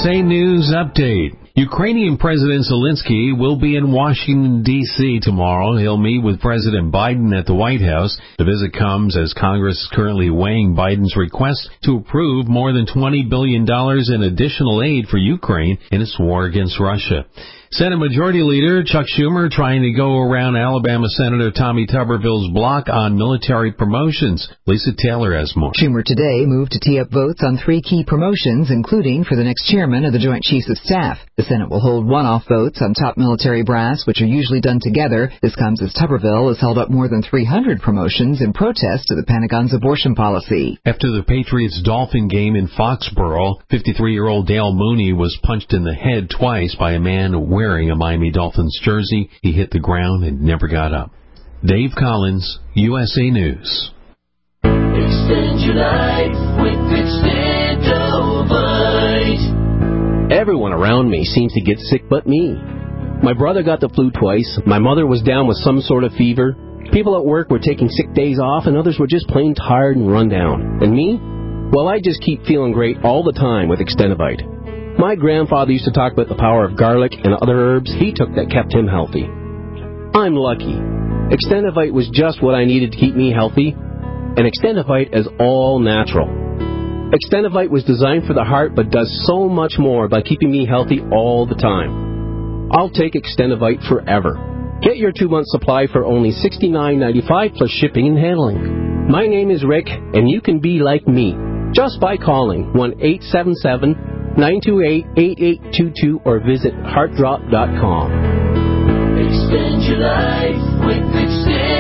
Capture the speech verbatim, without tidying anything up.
S A News Update. Ukrainian President Zelensky will be in Washington, D C tomorrow. He'll meet with President Biden at the White House. The visit comes as Congress is currently weighing Biden's request to approve more than twenty billion dollars in additional aid for Ukraine in its war against Russia. Senate Majority Leader Chuck Schumer trying to go around Alabama Senator Tommy Tuberville's block on military promotions. Lisa Taylor has more. Schumer today moved to tee up votes on three key promotions, including for the next chairman of the Joint Chiefs of Staff. The Senate will hold one-off votes on top military brass, which are usually done together. This comes as Tuberville has held up more than three hundred promotions in protest to the Pentagon's abortion policy. After the Patriots-Dolphin game in Foxborough, fifty-three-year-old Dale Mooney was punched in the head twice by a man wearing a Miami Dolphins jersey. He hit the ground and never got up. Dave Collins, U S A News. Extend your life with Extendovite. Everyone around me seems to get sick but me. My brother got the flu twice. My mother was down with some sort of fever. People at work were taking sick days off, and others were just plain tired and run down. And me? Well, I just keep feeling great all the time with Extendovite. My grandfather used to talk about the power of garlic and other herbs he took that kept him healthy. I'm lucky. Extendovite was just what I needed to keep me healthy, and Extendovite is all natural. Extendovite was designed for the heart but does so much more by keeping me healthy all the time. I'll take Extendovite forever. Get your two-month supply for only sixty-nine ninety-five plus shipping and handling. My name is Rick, and you can be like me just by calling one eight seven seven nine two eight eight eight two two or visit heart drop dot com. Extend your life with Extend.